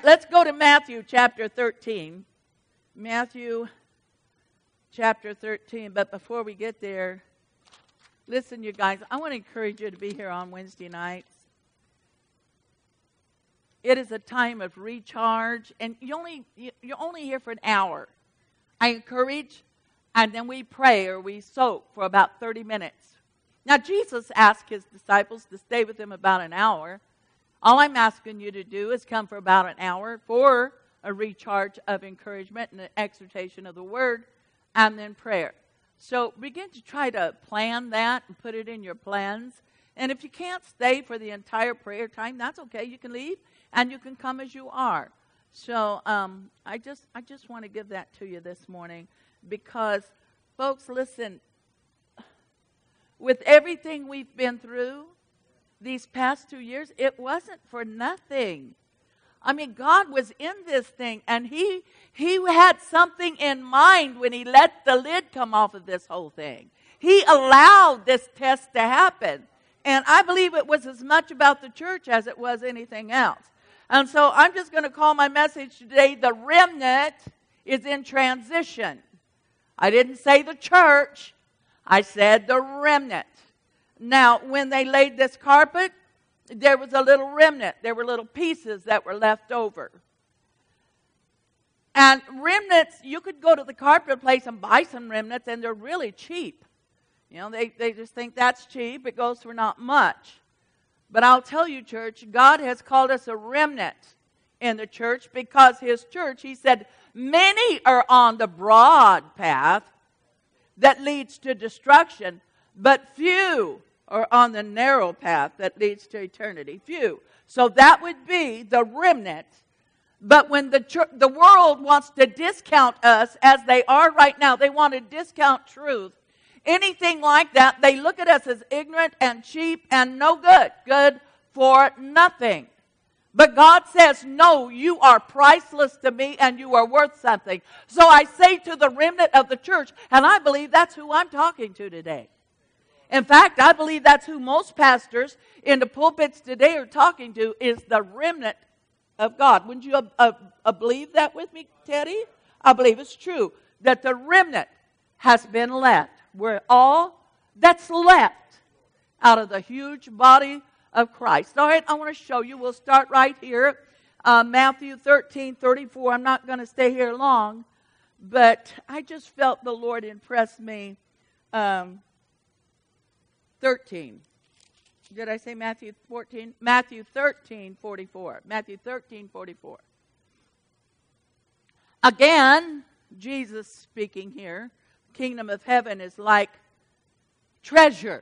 let's go to Matthew chapter 13. Matthew chapter 13. But before we get there, listen, you guys, I want to encourage you to be here on Wednesday nights. It is a time of recharge, and you're only here for an hour. I encourage, and then we pray or we soak for about 30 minutes. Now, Jesus asked his disciples to stay with him about an hour. All I'm asking you to do is come for about an hour for a recharge of encouragement and an exhortation of the word, and then prayer. So begin to try to plan that and put it in your plans. And if you can't stay for the entire prayer time, that's okay. You can leave and you can come as you are. So I just want to give that to you this morning because, folks, listen, with everything we've been through these past 2 years, it wasn't for nothing. I mean, God was in this thing, and He had something in mind when He let the lid come off of this whole thing. He allowed this test to happen. And I believe it was as much about the church as it was anything else. And so I'm just going to call my message today, the remnant is in transition. I didn't say the church. I said the remnant. Now, when they laid this carpet, there was a little remnant. There were little pieces that were left over. And remnants, you could go to the carpet place and buy some remnants, and they're really cheap. You know, they just think that's cheap. It goes for not much. But I'll tell you, church, God has called us a remnant in the church because His church, He said, many are on the broad path that leads to destruction, but few are on the narrow path that leads to eternity. Few. So that would be the remnant. But when the world wants to discount us as they are right now, they want to discount truth. Anything like that, they look at us as ignorant and cheap and no good. Good for nothing. But God says, no, you are priceless to me and you are worth something. So I say to the remnant of the church, and I believe that's who I'm talking to today. In fact, I believe that's who most pastors in the pulpits today are talking to, is the remnant of God. Wouldn't you believe that with me, Teddy? I believe it's true that the remnant has been left. We're all that's left out of the huge body of Christ. All right, I want to show you. We'll start right here. Matthew 13:34. I'm not going to stay here long, but I just felt the Lord impress me. 13. Did I say Matthew 14? Matthew 13:44. Matthew 13:44. Again, Jesus speaking here. Kingdom of heaven is like treasure.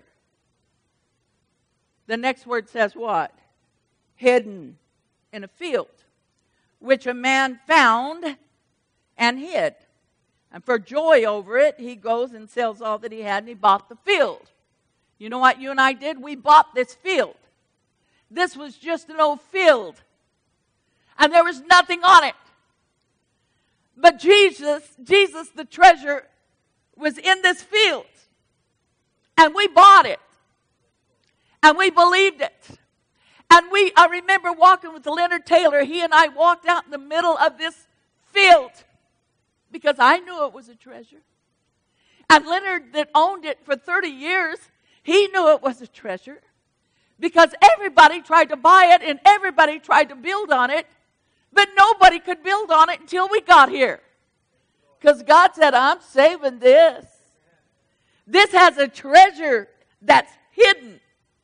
The next word says what? Hidden in a field, which a man found and hid. And for joy over it, he goes and sells all that he had and he bought the field. You know what you and I did? We bought this field. This was just an old field. And there was nothing on it. But Jesus, the treasure, was in this field. And we bought it. And we believed it. And I remember walking with Leonard Taylor. He and I walked out in the middle of this field because I knew it was a treasure. And Leonard, that owned it for 30 years, he knew it was a treasure because everybody tried to buy it and everybody tried to build on it, but nobody could build on it until we got here. Because God said, I'm saving this. This has a treasure that's hidden.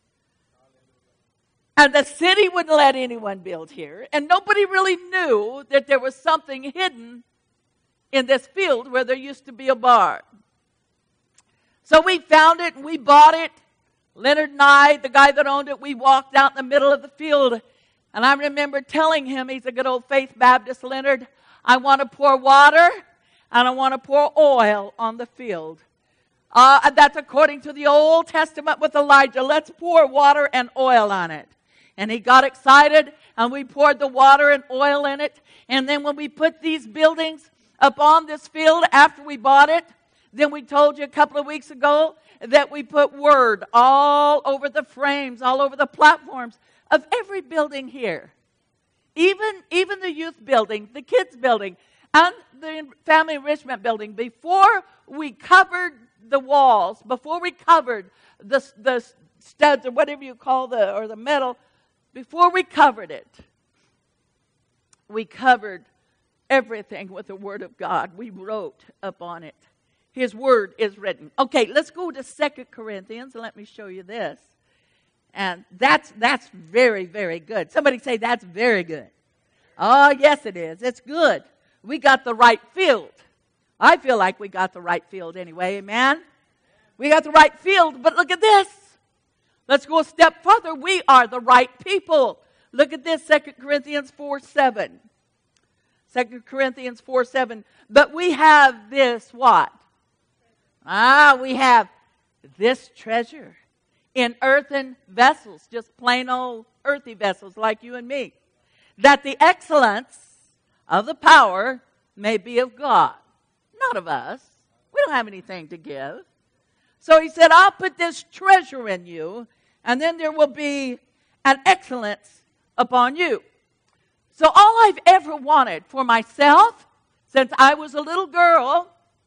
And the city wouldn't let anyone build here. And nobody really knew that there was something hidden in this field where there used to be a barn. So we found it and we bought it. Leonard and I, the guy that owned it, we walked out in the middle of the field. And I remember telling him, he's a good old Faith Baptist, Leonard, I want to pour water and I want to pour oil on the field. And that's according to the Old Testament with Elijah. Let's pour water and oil on it. And he got excited and we poured the water and oil in it. And then when we put these buildings up on this field after we bought it, then we told you a couple of weeks ago that we put word all over the frames, all over the platforms of every building here. Even the youth building, the kids building, and the family enrichment building, before we covered the walls, before we covered the studs or whatever you call the metal, before we covered it, we covered everything with the Word of God. We wrote upon it. His Word is written. Okay, let's go to 2 Corinthians, and let me show you this. And that's very, very good. Somebody say, that's very good. Oh, yes, it is. It's good. We got the right field. I feel like we got the right field anyway, amen? We got the right field, but look at this. Let's go a step further. We are the right people. Look at this, 2 Corinthians 4:7. 2 Corinthians 4:7. But we have this what? We have this treasure in earthen vessels, just plain old earthy vessels like you and me, that the excellence of the power may be of God, not of us. We don't have anything to give. So he said, I'll put this treasure in you, and then there will be an excellence upon you. So all I've ever wanted for myself, since I was a little girl,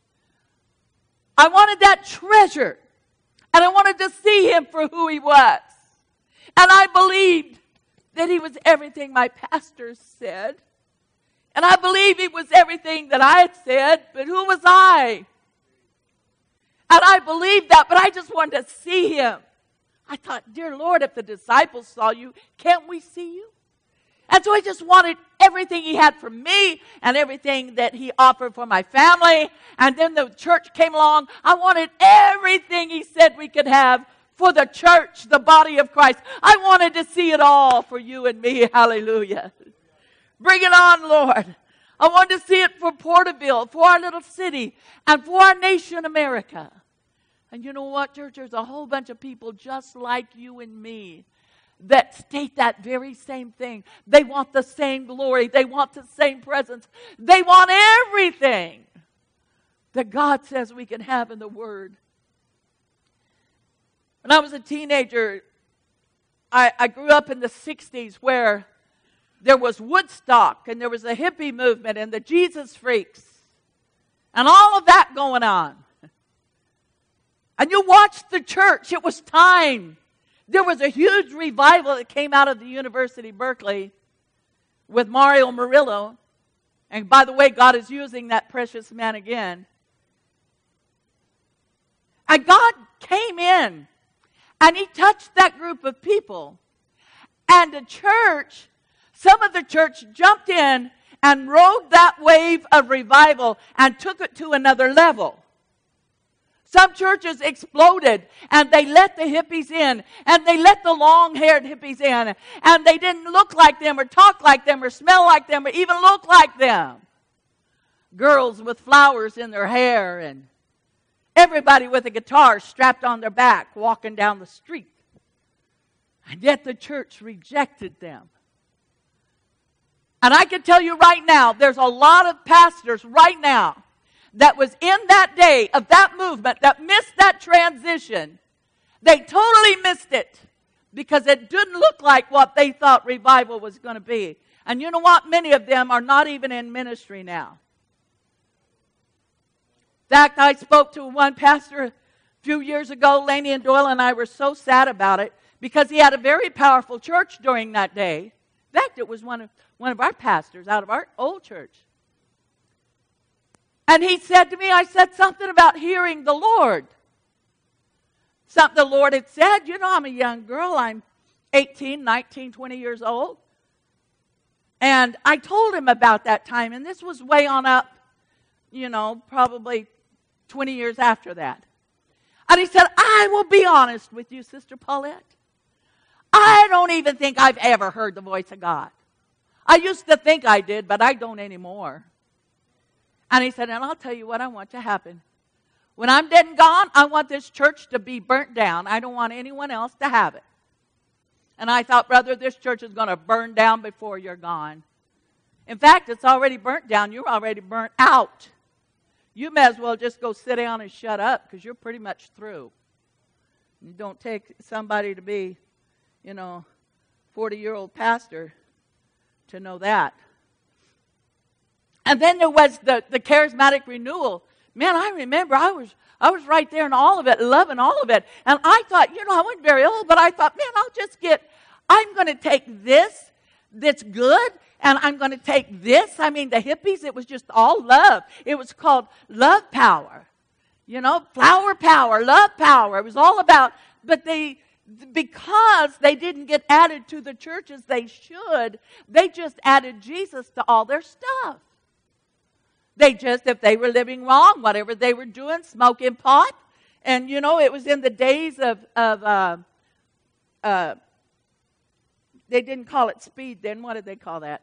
I wanted that treasure. And I wanted to see him for who he was. And I believed that he was everything my pastors said. And I believed he was everything that I had said, but who was I? And I believed that, but I just wanted to see him. I thought, dear Lord, if the disciples saw you, can't we see you? And so I just wanted everything he had for me and everything that he offered for my family. And then the church came along. I wanted everything he said we could have for the church, the body of Christ. I wanted to see it all for you and me. Hallelujah. Bring it on, Lord. I wanted to see it for Porterville, for our little city, and for our nation, America. And you know what, church? There's a whole bunch of people just like you and me that state that very same thing. They want the same glory. They want the same presence. They want everything that God says we can have in the Word. When I was a teenager, I grew up in the 60s where there was Woodstock and there was the hippie movement and the Jesus freaks and all of that going on. And you watched the church. It was time. There was a huge revival that came out of the University of Berkeley with Mario Murillo. And by the way, God is using that precious man again. And God came in and he touched that group of people. And the church, some of the church jumped in and rode that wave of revival and took it to another level. Some churches exploded, and they let the hippies in, and they let the long-haired hippies in, and they didn't look like them or talk like them or smell like them or even look like them. Girls with flowers in their hair and everybody with a guitar strapped on their back walking down the street. And yet the church rejected them. And I can tell you right now, there's a lot of pastors right now that was in that day of that movement that missed that transition. They totally missed it because it didn't look like what they thought revival was going to be. And you know what? Many of them are not even in ministry now. In fact, I spoke to one pastor a few years ago. Laney and Doyle and I were so sad about it because he had a very powerful church during that day. In fact, it was one of our pastors out of our old church. And he said to me, I said something about hearing the Lord. Something the Lord had said. You know, I'm a young girl. I'm 18, 19, 20 years old. And I told him about that time. And this was way on up, you know, probably 20 years after that. And he said, I will be honest with you, Sister Paulette. I don't even think I've ever heard the voice of God. I used to think I did, but I don't anymore. And he said, and I'll tell you what I want to happen. When I'm dead and gone, I want this church to be burnt down. I don't want anyone else to have it. And I thought, brother, this church is going to burn down before you're gone. In fact, it's already burnt down. You're already burnt out. You may as well just go sit down and shut up because you're pretty much through. You don't take somebody to be, 40-year-old pastor to know that. And then there was the charismatic renewal. Man, I remember I was right there in all of it, loving all of it. And I thought, I wasn't very old, but I thought, man, I'm going to take this that's good, and I'm going to take this. I mean, the hippies, it was just all love. It was called love power. Flower power, love power. It was all about, but because they didn't get added to the church as they should, they just added Jesus to all their stuff. If they were living wrong, whatever they were doing, smoking pot, and it was in the days of they didn't call it speed then. What did they call that?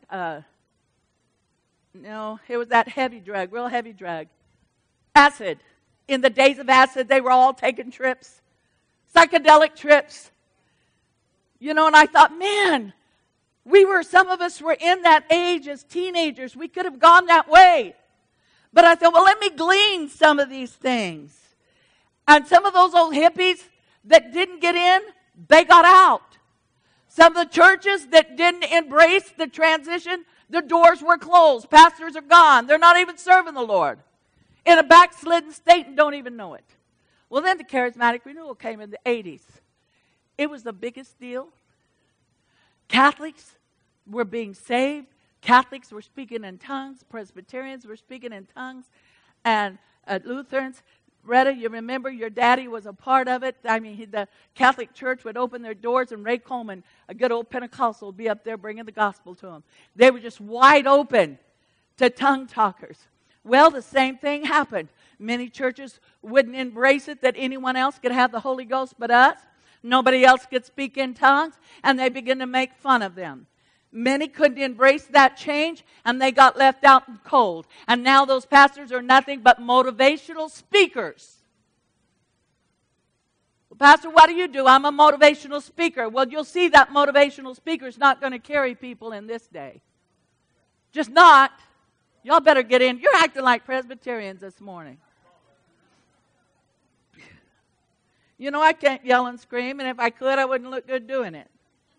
No, it was that heavy drug, real heavy drug. Acid. In the days of acid, they were all taking trips, psychedelic trips. And I thought, man, some of us were in that age as teenagers. We could have gone that way. But I thought, well, let me glean some of these things. And some of those old hippies that didn't get in, they got out. Some of the churches that didn't embrace the transition, the doors were closed. Pastors are gone. They're not even serving the Lord. In a backslidden state and don't even know it. Well, then the charismatic renewal came in the 80s. It was the biggest deal. Catholics were being saved. Catholics were speaking in tongues. Presbyterians were speaking in tongues. And Lutherans, Retta, you remember your daddy was a part of it. I mean, the Catholic Church would open their doors and Ray Coleman, a good old Pentecostal, would be up there bringing the gospel to them. They were just wide open to tongue talkers. Well, the same thing happened. Many churches wouldn't embrace it that anyone else could have the Holy Ghost but us. Nobody else could speak in tongues, and they began to make fun of them. Many couldn't embrace that change, and they got left out in cold. And now those pastors are nothing but motivational speakers. Well, Pastor, what do? I'm a motivational speaker. Well, you'll see that motivational speaker is not going to carry people in this day. Just not. Y'all better get in. You're acting like Presbyterians this morning. I can't yell and scream, and if I could, I wouldn't look good doing it.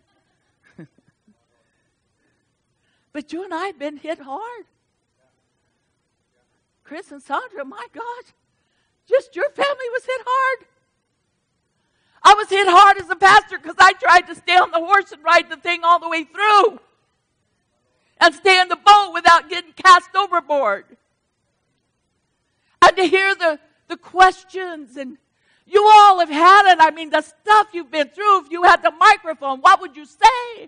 But you and I have been hit hard. Chris and Sandra, my God, just your family was hit hard. I was hit hard as a pastor because I tried to stay on the horse and ride the thing all the way through. And stay in the boat without getting cast overboard. And to hear the questions, and you all have had it. I mean, the stuff you've been through, if you had the microphone, what would you say?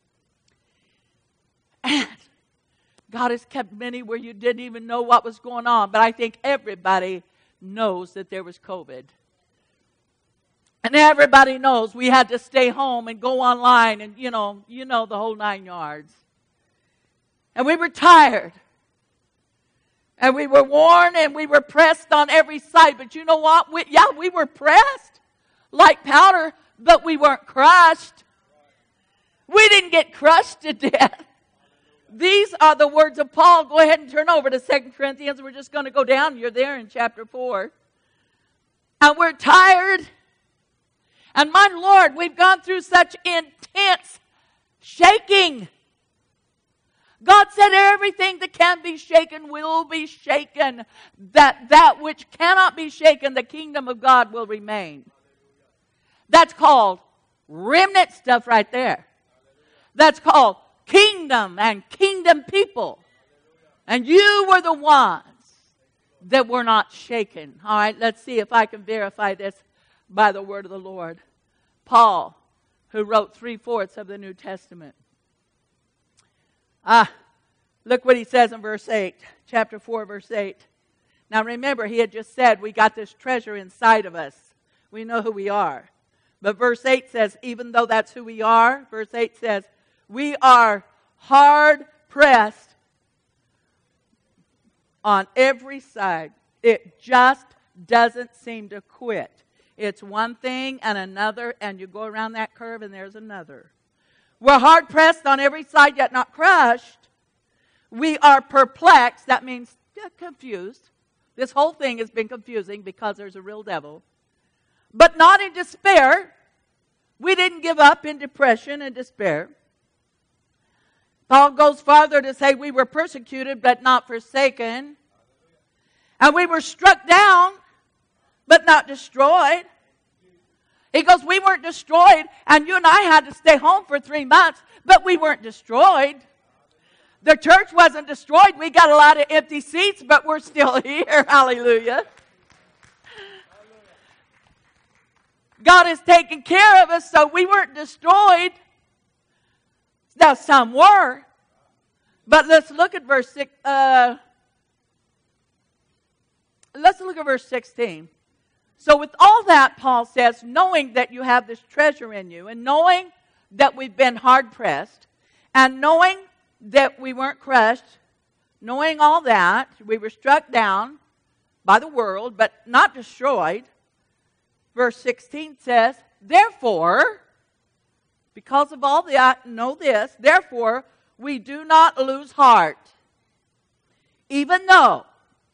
And God has kept many where you didn't even know what was going on. But I think everybody knows that there was COVID. And everybody knows we had to stay home and go online and, you know the whole 9 yards. And we were tired. And we were worn and we were pressed on every side. But you know what? We were pressed like powder, but we weren't crushed. We didn't get crushed to death. These are the words of Paul. Go ahead and turn over to 2 Corinthians. We're just going to go down. You're there in chapter 4. And we're tired. And my Lord, we've gone through such intense shaking. God said everything that can be shaken will be shaken. That which cannot be shaken, the kingdom of God will remain. That's called remnant stuff right there. That's called kingdom and kingdom people. And you were the ones that were not shaken. All right, let's see if I can verify this by the word of the Lord. Paul, who wrote 3/4 of the New Testament. Look what he says in verse 8, chapter 4, verse 8. Now remember, he had just said we got this treasure inside of us. We know who we are. But verse 8 says, even though that's who we are, verse 8 says, we are hard pressed on every side. It just doesn't seem to quit. It's one thing and another, and you go around that curve and there's another. We're hard pressed on every side, yet not crushed. We are perplexed. That means confused. This whole thing has been confusing because there's a real devil. But not in despair. We didn't give up in depression and despair. Paul goes farther to say we were persecuted but not forsaken. And we were struck down but not destroyed. He goes, we weren't destroyed, and you and I had to stay home for 3 months, but we weren't destroyed. The church wasn't destroyed. We got a lot of empty seats, but we're still here. Hallelujah. God is taking care of us, so we weren't destroyed. Now, some were. But let's look at verse 6. Let's look at verse 16. So with all that, Paul says, knowing that you have this treasure in you, and knowing that we've been hard-pressed, and knowing that we weren't crushed, knowing all that, we were struck down by the world, but not destroyed. Verse 16 says, therefore, because of all that, know this, therefore, we do not lose heart, even though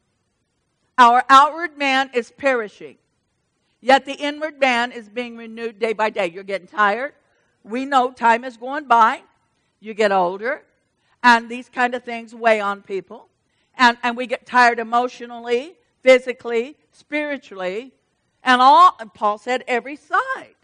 our outward man is perishing, yet the inward man is being renewed day by day. You're getting tired. We know time is going by. You get older. And these kind of things weigh on people. And we get tired emotionally, physically, spiritually. And Paul said, every side.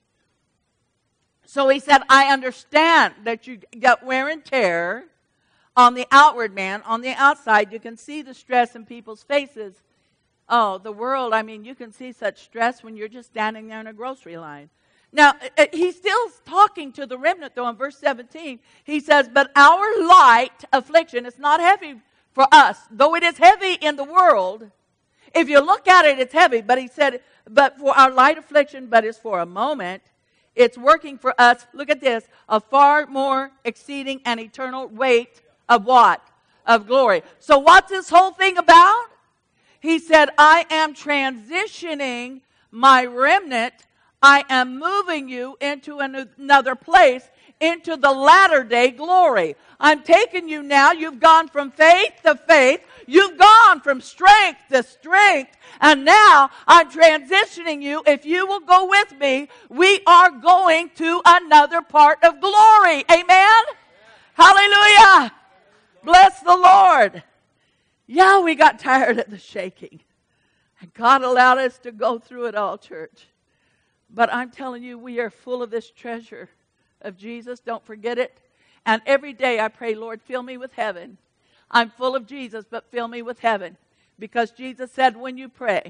So he said, I understand that you got wear and tear on the outward man. On the outside, you can see the stress in people's faces. Oh, the world, I mean, you can see such stress when you're just standing there in a grocery line. Now, he's still talking to the remnant, though, in verse 17. He says, but our light affliction is not heavy for us, though it is heavy in the world. If you look at it, it's heavy. But he said, but for our light affliction, but it's for a moment. It's working for us, look at this, a far more exceeding and eternal weight of what? Of glory. So what's this whole thing about? He said, I am transitioning my remnant. I am moving you into another place, into the latter day glory. I'm taking you now. You've gone from faith to faith. You've gone from strength to strength. And now I'm transitioning you. If you will go with me, we are going to another part of glory. Amen? Yeah. Hallelujah. Bless the Lord. Yeah, we got tired of the shaking. And God allowed us to go through it all, church. But I'm telling you, we are full of this treasure of Jesus. Don't forget it. And every day I pray, Lord, fill me with heaven. I'm full of Jesus, but fill me with heaven. Because Jesus said when you pray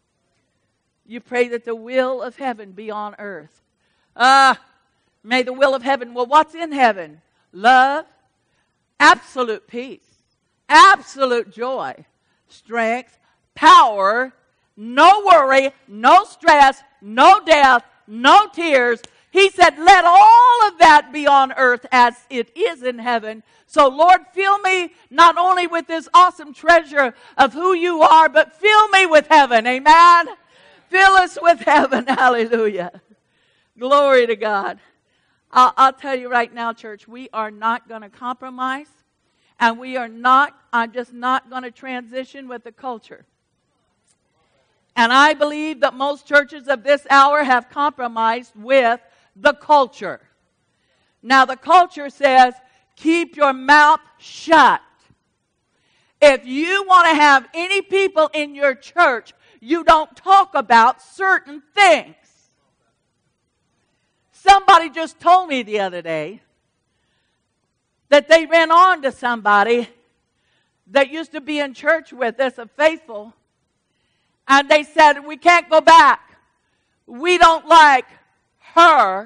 that the will of heaven be on earth. May the will of heaven. Well, what's in heaven? Love, absolute peace, absolute joy, strength, power, no worry, no stress, no death, no tears. He said, let all of that be on earth as it is in heaven. So, Lord, fill me not only with this awesome treasure of who you are, but fill me with heaven. Amen? Fill us with heaven. Hallelujah. Glory to God. I'll tell you right now, church, we are not going to compromise. And I'm just not going to transition with the culture. And I believe that most churches of this hour have compromised with the culture. Now, the culture says, keep your mouth shut. If you want to have any people in your church, you don't talk about certain things. Somebody just told me the other day that they ran on to somebody that used to be in church with us, a faithful, and they said, we can't go back. We don't like her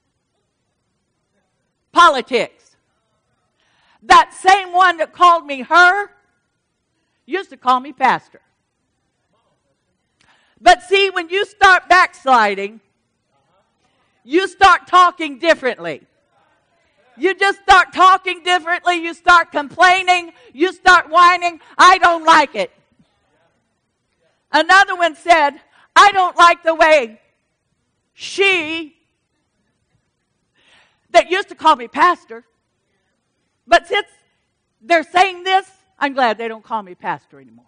politics. That same one that called me her used to call me pastor. But see, when you start backsliding, you start talking differently. You just start talking differently. You start complaining. You start whining. I don't like it. Another one said, I don't like the way that used to call me pastor. But since they're saying this, I'm glad they don't call me pastor anymore.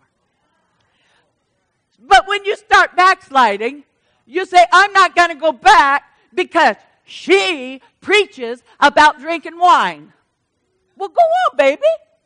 But when you start backsliding, you say, I'm not going to go back because she preaches about drinking wine. Well, go on, baby.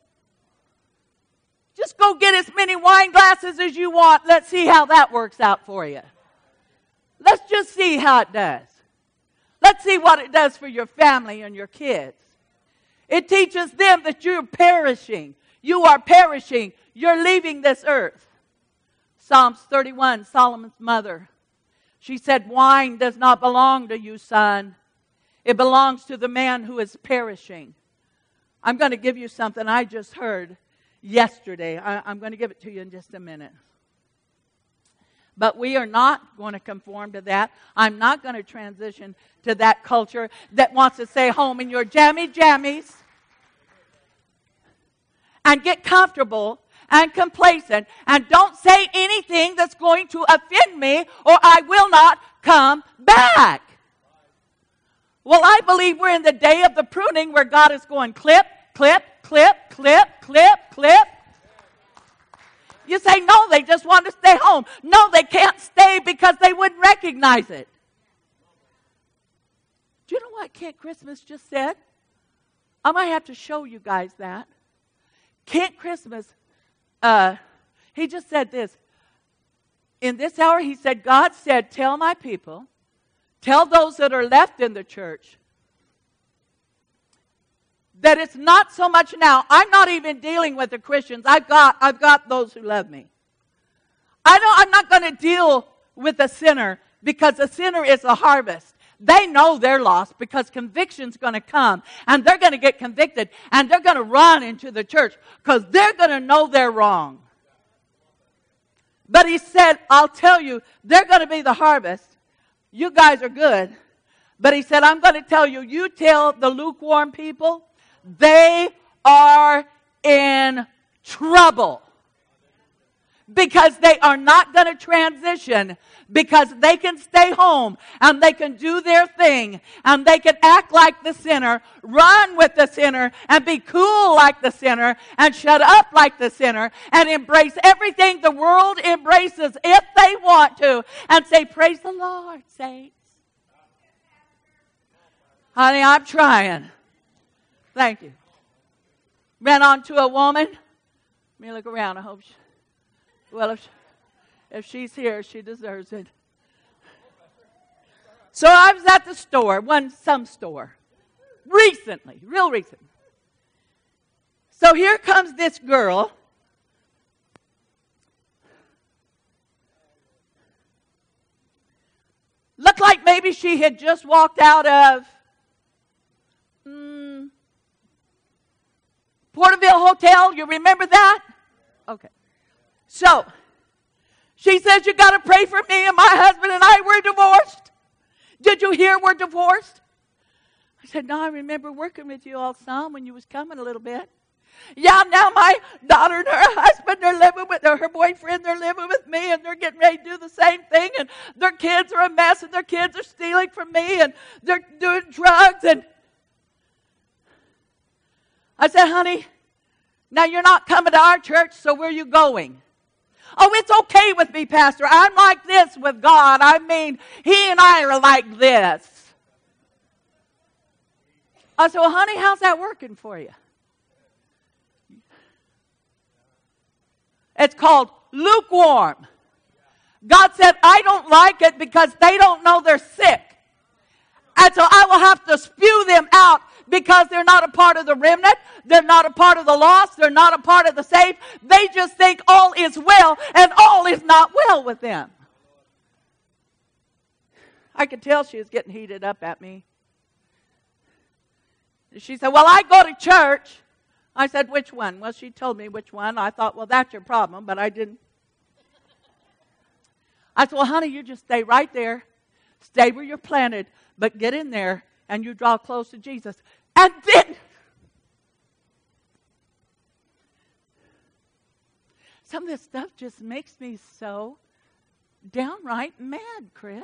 Just go get as many wine glasses as you want. Let's see how that works out for you. Let's just see how it does. Let's see what it does for your family and your kids. It teaches them that you're perishing. You are perishing. You're leaving this earth. Psalms 31, Solomon's mother. She said, wine does not belong to you, son. It belongs to the man who is perishing. I'm going to give you something I just heard yesterday. I'm going to give it to you in just a minute. But we are not going to conform to that. I'm not going to transition to that culture that wants to stay home in your jammies and get comfortable and complacent and don't say anything that's going to offend me or I will not come back. Well, I believe we're in the day of the pruning where God is going clip, clip, clip, clip, clip, clip. You say, no, they just want to stay home. No, they can't stay because they wouldn't recognize it. Do you know what Kent Christmas just said? I might have to show you guys that. Kent Christmas, he just said this. In this hour, he said, God said, tell my people, tell those that are left in the church, that it's not so much now. I'm not even dealing with the Christians. I've got those who love me. I'm not going to deal with the sinner because the sinner is a harvest. They know they're lost because conviction's going to come and they're going to get convicted and they're going to run into the church because they're going to know they're wrong. But he said, I'll tell you, they're going to be the harvest. You guys are good. But he said, I'm going to tell you, you tell the lukewarm people, they are in trouble because they are not going to transition because they can stay home and they can do their thing and they can act like the sinner, run with the sinner and be cool like the sinner and shut up like the sinner and embrace everything the world embraces if they want to and say, praise the Lord, saints. Honey, I'm trying. Thank you. Ran onto a woman. Let me look around. I hope she, well, if she's here, she deserves it. So I was at the store, some store, recently, real recent. So here comes this girl. Looked like maybe she had just walked out of Porterville Hotel. You remember that? Okay. So, she says, you got to pray for me and my husband and I, we're divorced. Did you hear we're divorced? I said, no, I remember working with you all some when you was coming a little bit. Yeah, now my daughter and her husband, they're living with her boyfriend, they're living with me, and they're getting ready to do the same thing, and their kids are a mess, and their kids are stealing from me, and they're doing drugs, and I said, honey, now you're not coming to our church, so where are you going? Oh, it's okay with me, Pastor. I'm like this with God. I mean, He and I are like this. I said, well, honey, how's that working for you? It's called lukewarm. God said, I don't like it because they don't know they're sick. And so I will have to spew them out because they're not a part of the remnant. They're not a part of the lost. They're not a part of the saved. They just think all is well and all is not well with them. I could tell she was getting heated up at me. She said, well, I go to church. I said, which one? Well, she told me which one. I thought, well, that's your problem, but I didn't. I said, well, honey, you just stay right there. Stay where you're planted, but get in there and you draw close to Jesus. And then, some of this stuff just makes me so downright mad, Chris.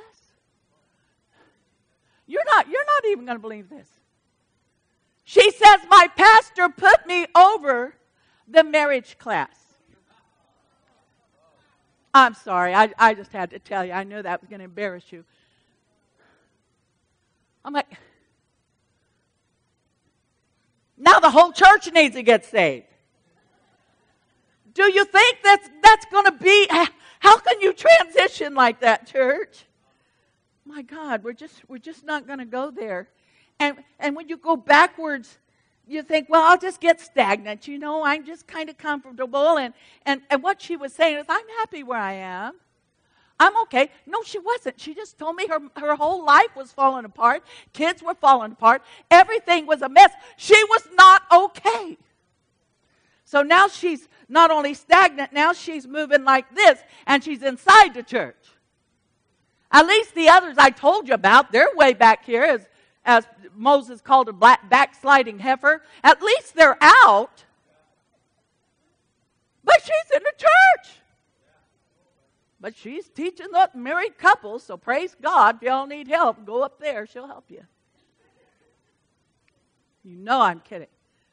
You're not even going to believe this. She says, my pastor put me over the marriage class. I'm sorry, I just had to tell you. I knew that was going to embarrass you. I'm like, Now the whole church needs to get saved. Do you think that's going to be, how can you transition like that, church? My God, we're just not going to go there. And when you go backwards, you think, well, I'll just get stagnant. I'm just kind of comfortable. And what she was saying is, I'm happy where I am. I'm okay. No, she wasn't. She just told me her whole life was falling apart. Kids were falling apart. Everything was a mess. She was not okay. So now she's not only stagnant, now she's moving like this, and she's inside the church. At least the others I told you about, they're way back here, as Moses called a backsliding heifer. At least they're out. But she's in the church. But she's teaching the married couples, so praise God. If y'all need help, go up there. She'll help you. You know I'm kidding.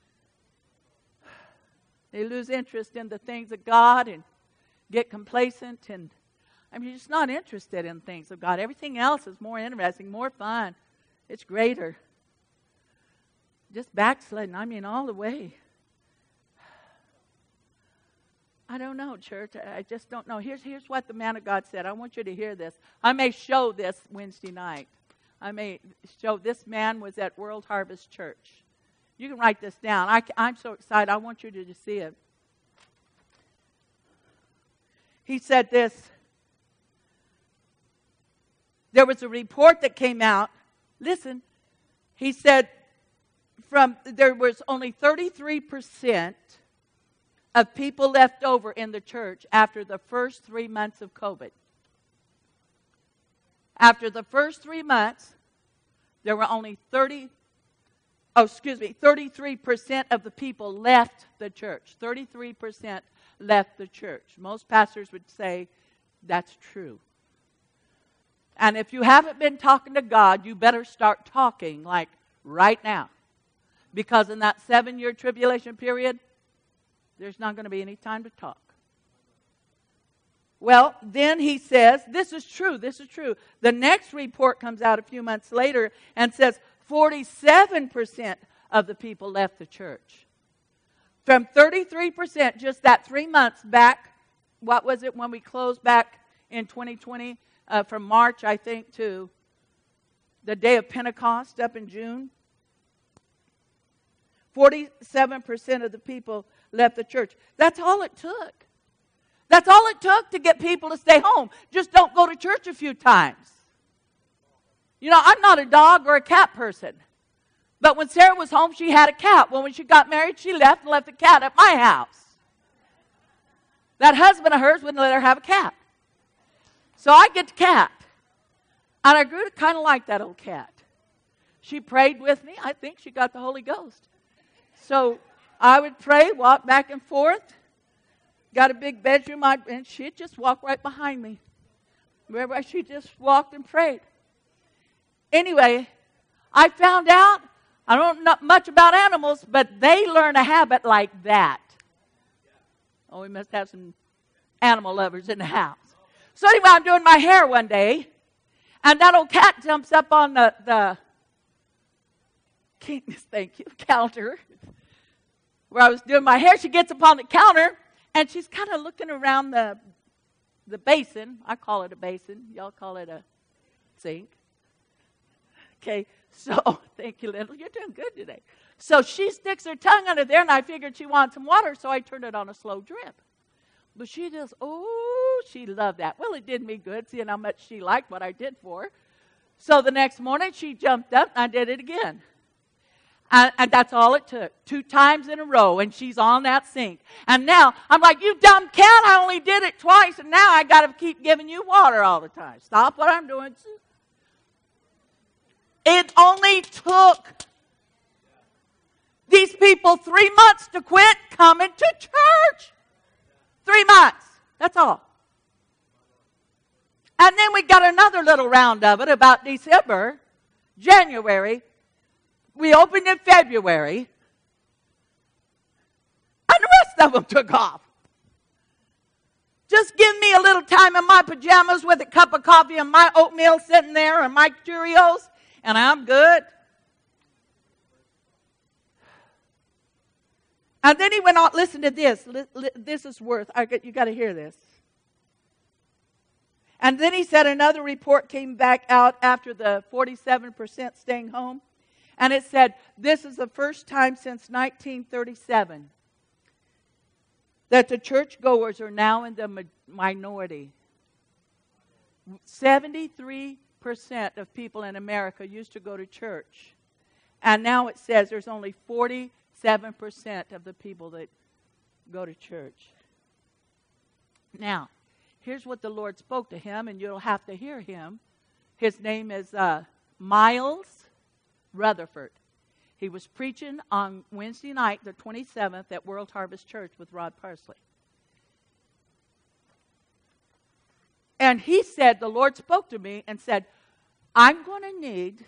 They lose interest in the things of God and get complacent. And you're just not interested in things of God. Everything else is more interesting, more fun. It's greater. Just backsliding, all the way. I don't know, church. I just don't know. Here's what the man of God said. I want you to hear this. I may show this Wednesday night. I may show this man was at World Harvest Church. You can write this down. I'm so excited. I want you to just see it. He said this. There was a report that came out. Listen. He said there was only 33% of people left over in the church after the first 3 months of COVID. After the first 3 months, there were only 33% of the people left the church. 33% left the church. Most pastors would say that's true. And if you haven't been talking to God, you better start talking like right now. Because in that 7-year tribulation period, there's not going to be any time to talk. Well, then he says, this is true. The next report comes out a few months later and says 47% of the people left the church. From 33%, just that 3 months back, what was it when we closed back in 2020? From March, I think, to the day of Pentecost up in June. 47% of the people left the church. That's all it took. That's all it took to get people to stay home. Just don't go to church a few times. I'm not a dog or a cat person. But when Sarah was home, she had a cat. Well, when she got married, she left and left the cat at my house. That husband of hers wouldn't let her have a cat. So I get the cat. And I grew to kind of like that old cat. She prayed with me. I think she got the Holy Ghost. So I would pray, walk back and forth. Got a big bedroom, and she'd just walk right behind me. Wherever she just walked and prayed. Anyway, I found out, I don't know much about animals, but they learn a habit like that. Oh, we must have some animal lovers in the house. So anyway, I'm doing my hair one day, and that old cat jumps up on the counter where I was doing my hair. She gets up on the counter, and she's kind of looking around the basin. I call it a basin. Y'all call it a sink. Okay, so thank you, Little. You're doing good today. So she sticks her tongue under there, and I figured she wanted some water, so I turned it on a slow drip. But she just, she loved that. Well, it did me good, seeing how much she liked what I did for her. So the next morning, she jumped up, and I did it again. And that's all it took. 2 times in a row, and she's on that sink. And now, I'm like, you dumb cat, I only did it twice, and now I got to keep giving you water all the time. Stop what I'm doing. It only took these people 3 months to quit coming to church. 3 months. That's all. And then we got another little round of it about December, January. We opened in February. And the rest of them took off. Just give me a little time in my pajamas with a cup of coffee and my oatmeal sitting there and my Cheerios, and I'm good. And then he went on, listen to this. This is worth, you got to hear this. And then he said another report came back out after the 47% staying home. And it said, this is the first time since 1937 that the churchgoers are now in the minority. 73% of people in America used to go to church. And now it says there's only 47% of the people that go to church. Now, here's what the Lord spoke to him, and you'll have to hear him. His name is Miles Rutherford. He was preaching on Wednesday night, the 27th, at World Harvest Church with Rod Parsley. And he said, the Lord spoke to me and said, I'm going to need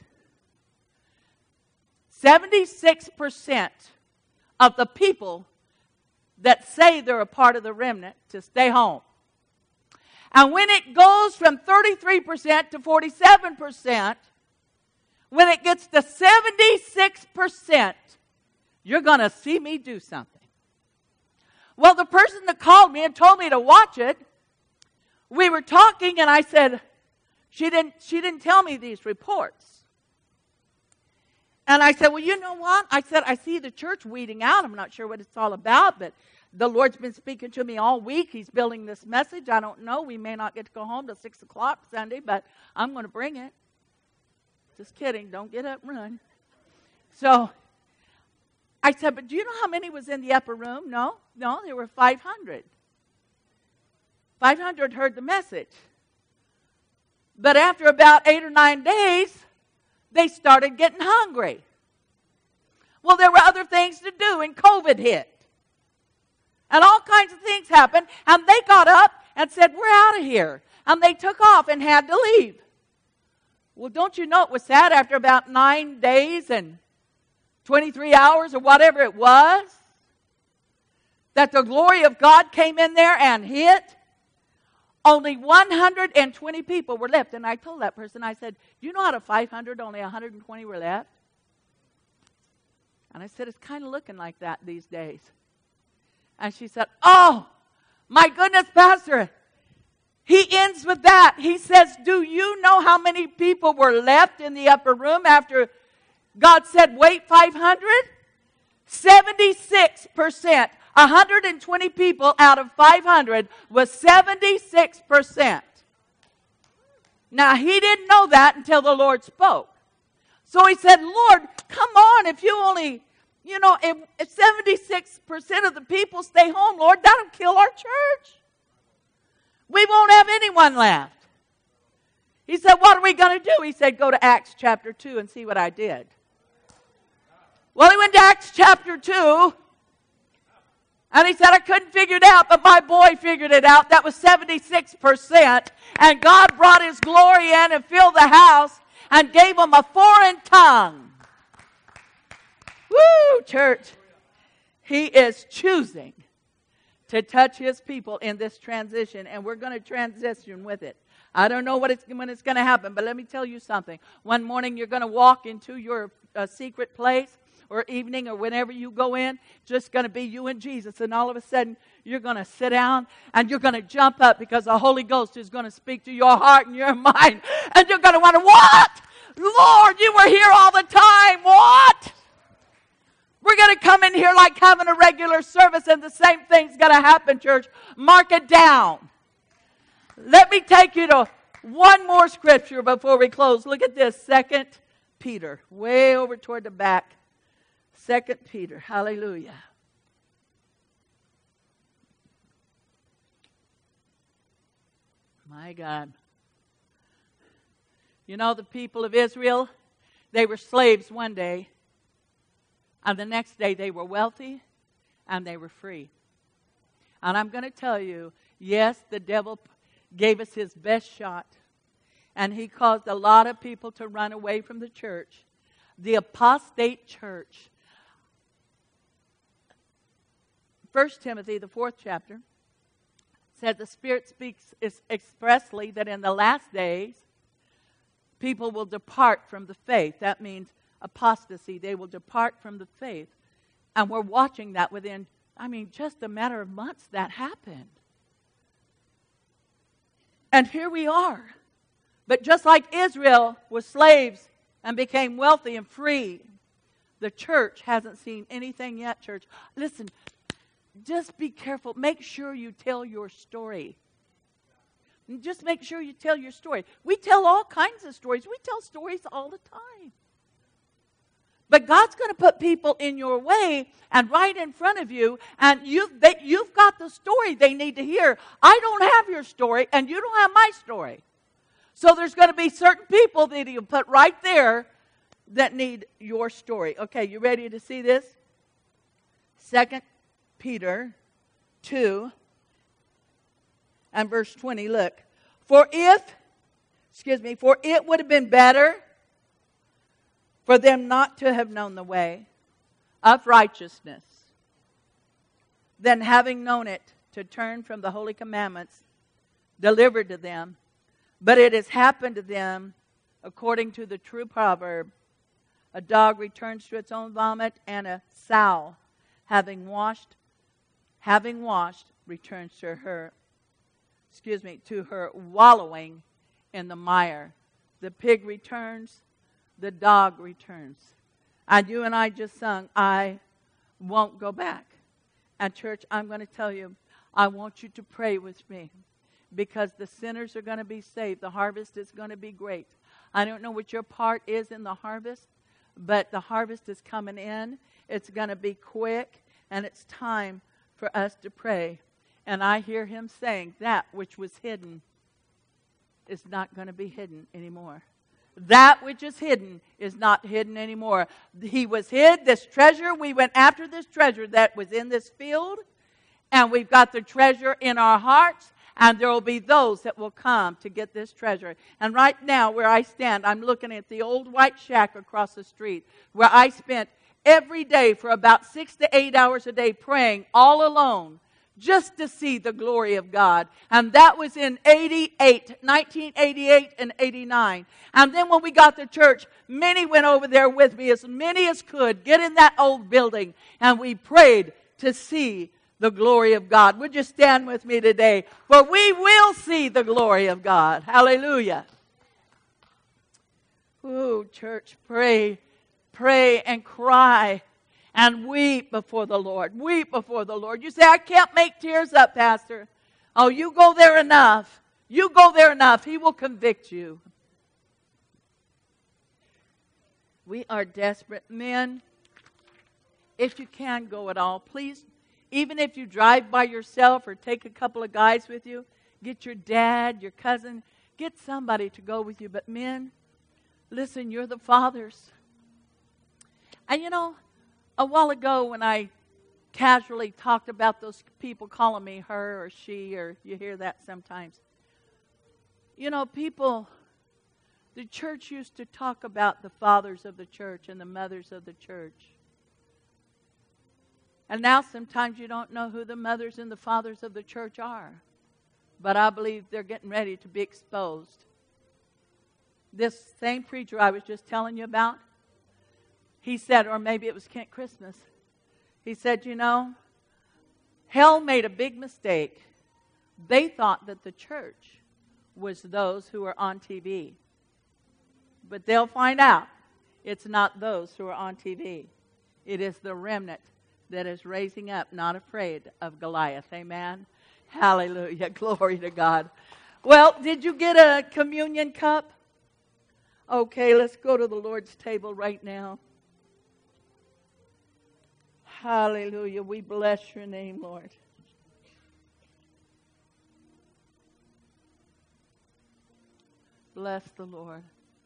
76% of the people that say they're a part of the remnant to stay home. And when it goes from 33% to 47%, when it gets to 76%, you're going to see me do something. Well, the person that called me and told me to watch it, we were talking and I said, she didn't tell me these reports. And I said, well, you know what? I said, I see the church weeding out. I'm not sure what it's all about, but the Lord's been speaking to me all week. He's building this message. I don't know. We may not get to go home till 6 o'clock Sunday, but I'm going to bring it. Just kidding. Don't get up and run. So I said, but do you know how many was in the upper room? No, there were 500. 500 heard the message. But after about 8 or 9 days, they started getting hungry. Well, there were other things to do, and COVID hit. And all kinds of things happened, and they got up and said, we're out of here. And they took off and had to leave. Well, don't you know it was sad after about 9 days and 23 hours or whatever it was, that the glory of God came in there and hit? Only 120 people were left. And I told that person, I said, you know out of 500, only 120 were left? And I said, it's kind of looking like that these days. And she said, oh, my goodness, Pastor. He ends with that. He says, do you know how many people were left in the upper room after God said, wait, 500? 76%. 120 people out of 500 was 76%. Now, he didn't know that until the Lord spoke. So he said, Lord, come on, if you only, if 76% of the people stay home, Lord, that'll kill our church. We won't have anyone left. He said, what are we going to do? He said, go to Acts chapter 2 and see what I did. Well, he went to Acts chapter 2, and he said, I couldn't figure it out, but my boy figured it out. That was 76%. And God brought his glory in and filled the house and gave them a foreign tongue. Woo, church. He is choosing to touch his people in this transition, and we're going to transition with it. I don't know when it's going to happen, but let me tell you something. One morning you're going to walk into your secret place, or evening, or whenever you go in, just going to be you and Jesus. And all of a sudden, you're going to sit down and you're going to jump up because the Holy Ghost is going to speak to your heart and your mind. And you're going to wonder, what? Lord, you were here all the time. What? We're going to come in here like having a regular service, and the same thing's going to happen, church. Mark it down. Let me take you to one more scripture before we close. Look at this, 2 Peter, way over toward the back. 2 Peter, hallelujah. My God. You know, the people of Israel, they were slaves one day, and the next day they were wealthy and they were free. And I'm going to tell you, yes, the devil gave us his best shot, and he caused a lot of people to run away from the church. The apostate church. 1 Timothy, the 4th chapter, said the Spirit speaks expressly that in the last days, people will depart from the faith. That means apostasy. They will depart from the faith And we're watching that within, just a matter of months that happened. And here we are. But just like Israel was slaves and became wealthy and free, the church hasn't seen anything yet, church. Listen, just be careful. Make sure you tell your story. Just make sure you tell your story. We tell all kinds of stories. We tell stories all the time. But God's going to put people in your way and right in front of you, and you've got the story they need to hear. I don't have your story, and you don't have my story. So there's going to be certain people that you put right there that need your story. Okay, you ready to see this? 2 Peter 2 and verse 20, look. For it would have been better for them not to have known the way of righteousness than having known it to turn from the holy commandments delivered to them. But it has happened to them according to the true proverb, a dog returns to its own vomit, and a sow, having washed, returns to her wallowing in the mire. The pig returns, the dog returns. And you and I just sung, I won't go back. And church, I'm going to tell you, I want you to pray with me, because the sinners are going to be saved. The harvest is going to be great. I don't know what your part is in the harvest, but the harvest is coming in. It's going to be quick, and it's time for us to pray. And I hear him saying that which was hidden is not going to be hidden anymore. That which is hidden is not hidden anymore. He was hid, this treasure. We went after this treasure that was in this field, and we've got the treasure in our hearts. And there will be those that will come to get this treasure. And right now, where I stand, I'm looking at the old white shack across the street, where I spent every day for about 6 to 8 hours a day praying all alone just to see the glory of God. And that was in 1988 and 89. And then when we got to church, many went over there with me, as many as could, get in that old building. And we prayed to see the glory of God. Would you stand with me today? For we will see the glory of God. Hallelujah. Ooh, church, pray and cry and weep before the Lord. Weep before the Lord. You say, I can't make tears up, Pastor. Oh, you go there enough. You go there enough. He will convict you. We are desperate. Men, if you can go at all, please. Even if you drive by yourself or take a couple of guys with you, get your dad, your cousin, get somebody to go with you. But men, listen, you're the fathers. And you know, a while ago when I casually talked about those people calling me her or she, or you hear that sometimes. You know, the church used to talk about the fathers of the church and the mothers of the church. And now sometimes you don't know who the mothers and the fathers of the church are. But I believe they're getting ready to be exposed. This same preacher I was just telling you about, he said, or maybe it was Kent Christmas, he said, you know, hell made a big mistake. They thought that the church was those who are on TV. But they'll find out it's not those who are on TV. It is the remnant that is raising up, not afraid of Goliath. Amen? Hallelujah. Glory to God. Well, did you get a communion cup? Okay, let's go to the Lord's table right now. Hallelujah. We bless your name, Lord. Bless the Lord.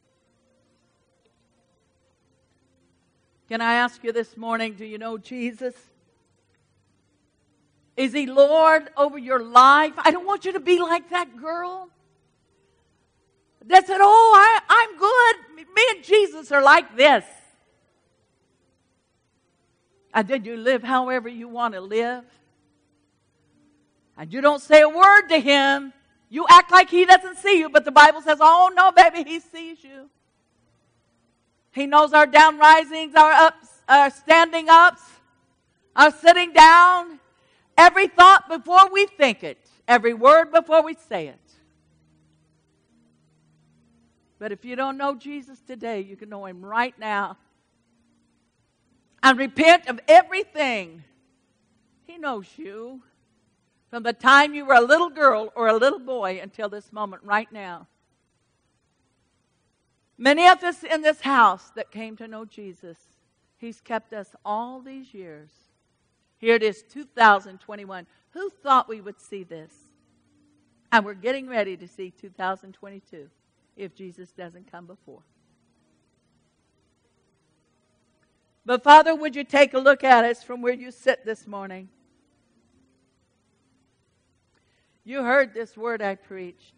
Can I ask you this morning, do you know Jesus? Is He Lord over your life? I don't want you to be like that girl that said, oh, I'm good. Me and Jesus are like this. And then you live however you want to live. And you don't say a word to Him. You act like He doesn't see you, but the Bible says, oh, no, baby, He sees you. He knows our down risings, our ups, our standing ups. of sitting down, every thought before we think it, every word before we say it. But if you don't know Jesus today, you can know Him right now. And repent of everything. He knows you. From the time you were a little girl or a little boy until this moment right now. Many of us in this house that came to know Jesus, He's kept us all these years. Here it is, 2021. Who thought we would see this? And we're getting ready to see 2022 if Jesus doesn't come before. But Father, would you take a look at us from where you sit this morning? You heard this word I preached,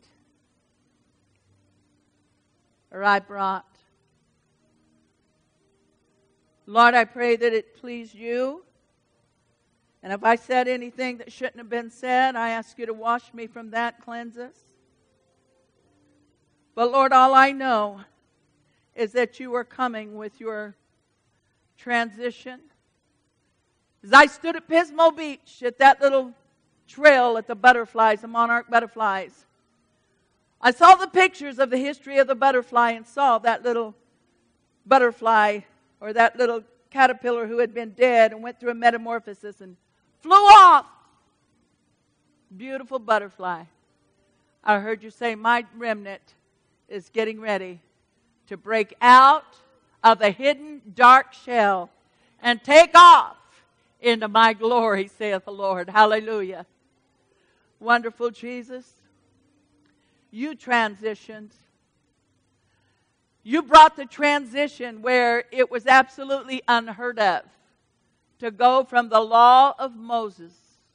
or I brought. Lord, I pray that it please you. And if I said anything that shouldn't have been said, I ask you to wash me from that, cleanse us. But Lord, all I know is that you are coming with your transition. As I stood at Pismo Beach at that little trail at the butterflies, the monarch butterflies, I saw the pictures of the history of the butterfly and saw that little butterfly or that little caterpillar who had been dead and went through a metamorphosis and flew off. Beautiful butterfly. I heard you say, my remnant is getting ready to break out of the hidden dark shell and take off into my glory, saith the Lord. Hallelujah. Wonderful Jesus. You transitioned. You brought the transition where it was absolutely unheard of to go from the law of Moses.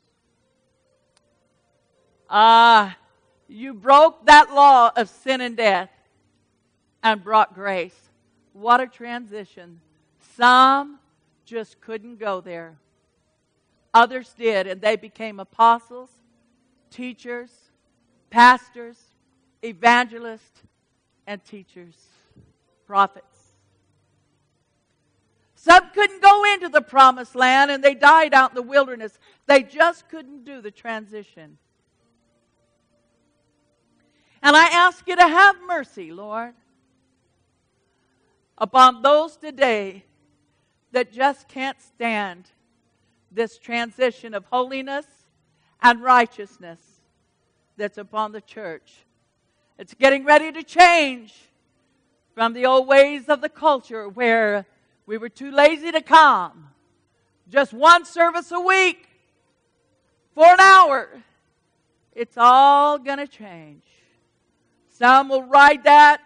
You broke that law of sin and death and brought grace. What a transition. Some just couldn't go there. Others did, and they became apostles, teachers, pastors, evangelists, and teachers, prophets. Some couldn't go into the promised land, and they died out in the wilderness. They just couldn't do the transition. And I ask you to have mercy, Lord, upon those today that just can't stand this transition of holiness and righteousness that's upon the church. It's getting ready to change from the old ways of the culture where we were too lazy to come. Just one service a week for an hour. It's all going to change. Some will ride that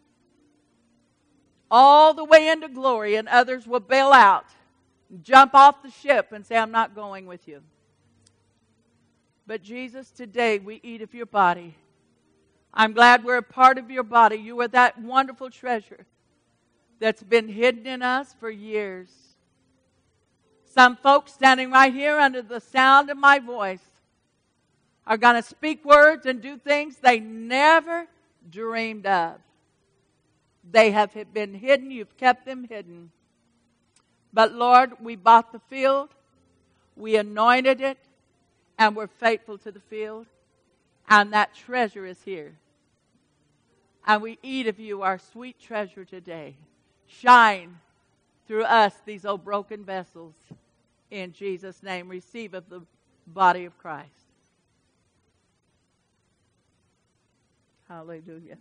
all the way into glory, and others will bail out, jump off the ship and say, I'm not going with you. But Jesus, today we eat of your body. I'm glad we're a part of your body. You are that wonderful treasure that's been hidden in us for years. Some folks standing right here under the sound of my voice are going to speak words and do things they never dreamed of. They have been hidden. You've kept them hidden. But Lord, we bought the field. We anointed it. And we're faithful to the field. And that treasure is here. And we eat of you, our sweet treasure today. Shine through us, these old broken vessels. In Jesus' name, receive of the body of Christ. Hallelujah.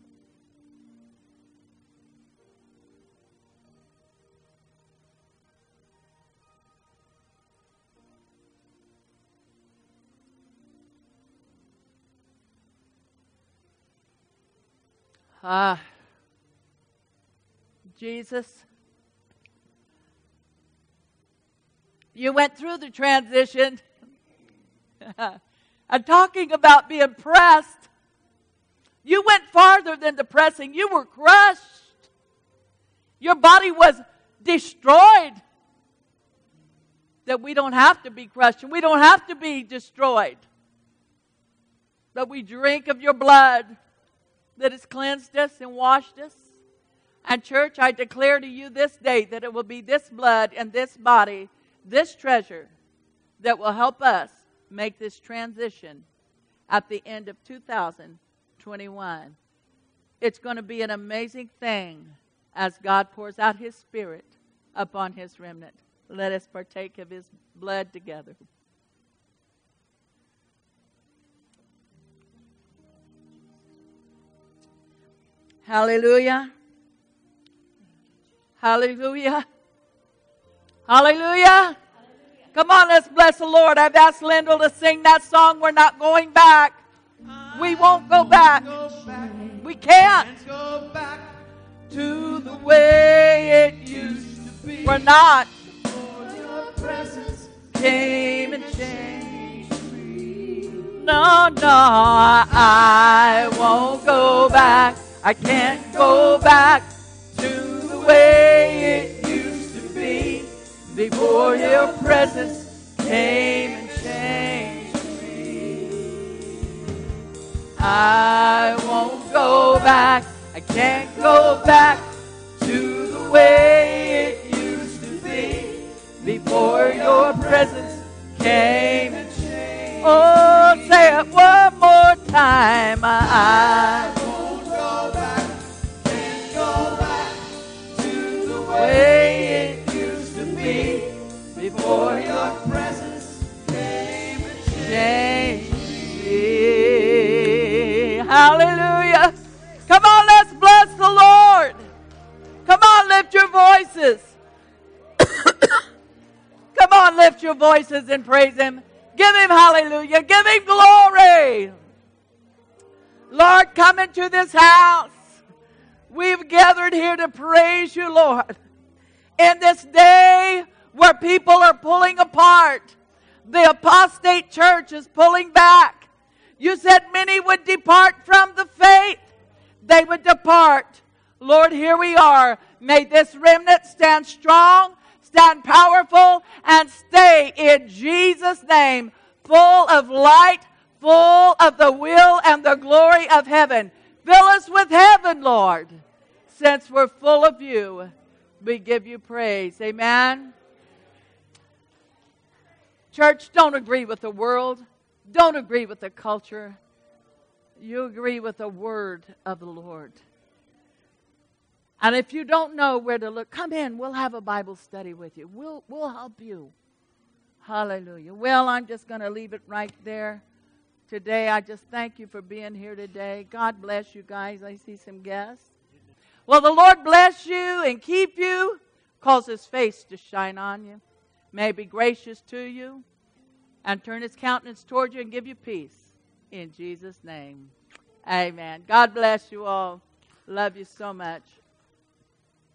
Jesus, you went through the transition. I'm talking about being pressed. You went farther than the pressing. You were crushed. Your body was destroyed. That we don't have to be crushed and we don't have to be destroyed. But we drink of your blood that has cleansed us and washed us. And church, I declare to you this day that it will be this blood and this body, this treasure, that will help us make this transition at the end of 2021. It's going to be an amazing thing as God pours out His Spirit upon His remnant. Let us partake of His blood together. Hallelujah. Hallelujah. Hallelujah. Come on, let's bless the Lord. I've asked Lyndall to sing that song. We're not going back. We won't go back. We can't go back to the way it used to be. We're not. Your presence Came and changed me. No, I won't go back. I can't go back to the way it used to be before your presence came and changed me. I won't go back. I can't go back to the way it used to be before your presence came and changed. Oh, say it one more time. I won't go back, can't go back to the way it used to be before your presence came and changed me. Hallelujah. Come on, let's bless the Lord. Come on, lift your voices. Come on, lift your voices and praise Him. Give Him hallelujah. Give Him glory. Lord, come into this house. We've gathered here to praise you, Lord. In this day where people are pulling apart, the apostate church is pulling back. You said many would depart from the faith. They would depart. Lord, here we are. May this remnant stand strong, stand powerful, and stay in Jesus' name, full of light, full of the will and the glory of heaven. Fill us with heaven, Lord. Since we're full of you, we give you praise. Amen. Church, don't agree with the world. Don't agree with the culture. You agree with the word of the Lord. And if you don't know where to look, come in. We'll have a Bible study with you. We'll help you. Hallelujah. Well, I'm just going to leave it right there. Today, I just thank you for being here today. God bless you guys. I see some guests. Well, the Lord bless you and keep you, cause His face to shine on you. May He be gracious to you and turn His countenance toward you and give you peace. In Jesus' name. Amen. God bless you all. Love you so much.